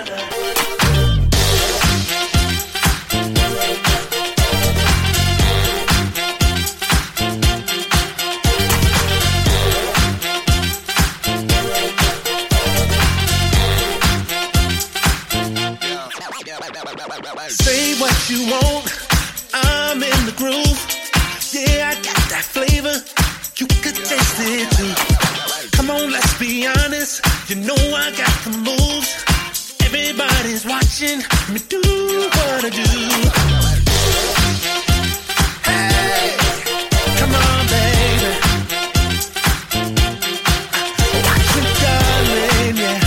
Say what you want, I'm in the groove. Yeah, I got that flavor, you could taste it too. Come on, let's be honest, you know I got the moves. Everybody's watching me do what I do. Hey, come on, baby. Watch me, darling, yeah.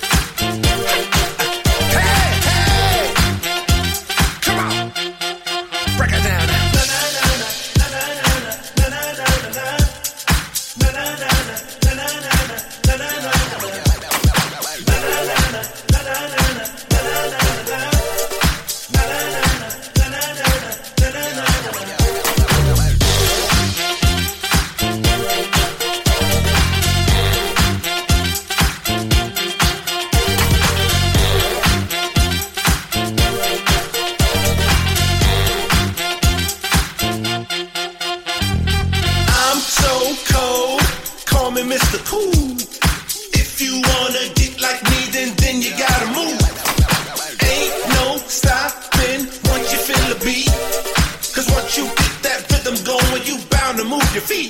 Mr. Cool. If you wanna get like me, then you gotta move. Ain't no stopping once you feel the beat. Cause once you get that rhythm going, you bound to move your feet.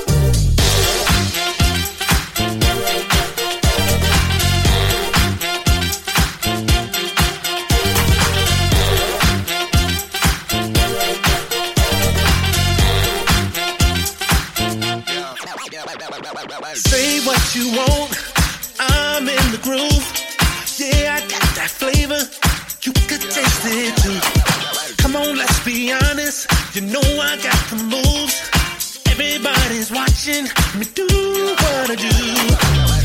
Say what you want, I'm in the groove. Yeah, I got that flavor, you could taste it too. Come on, let's be honest, you know I got the moves. Everybody's watching me do what I do.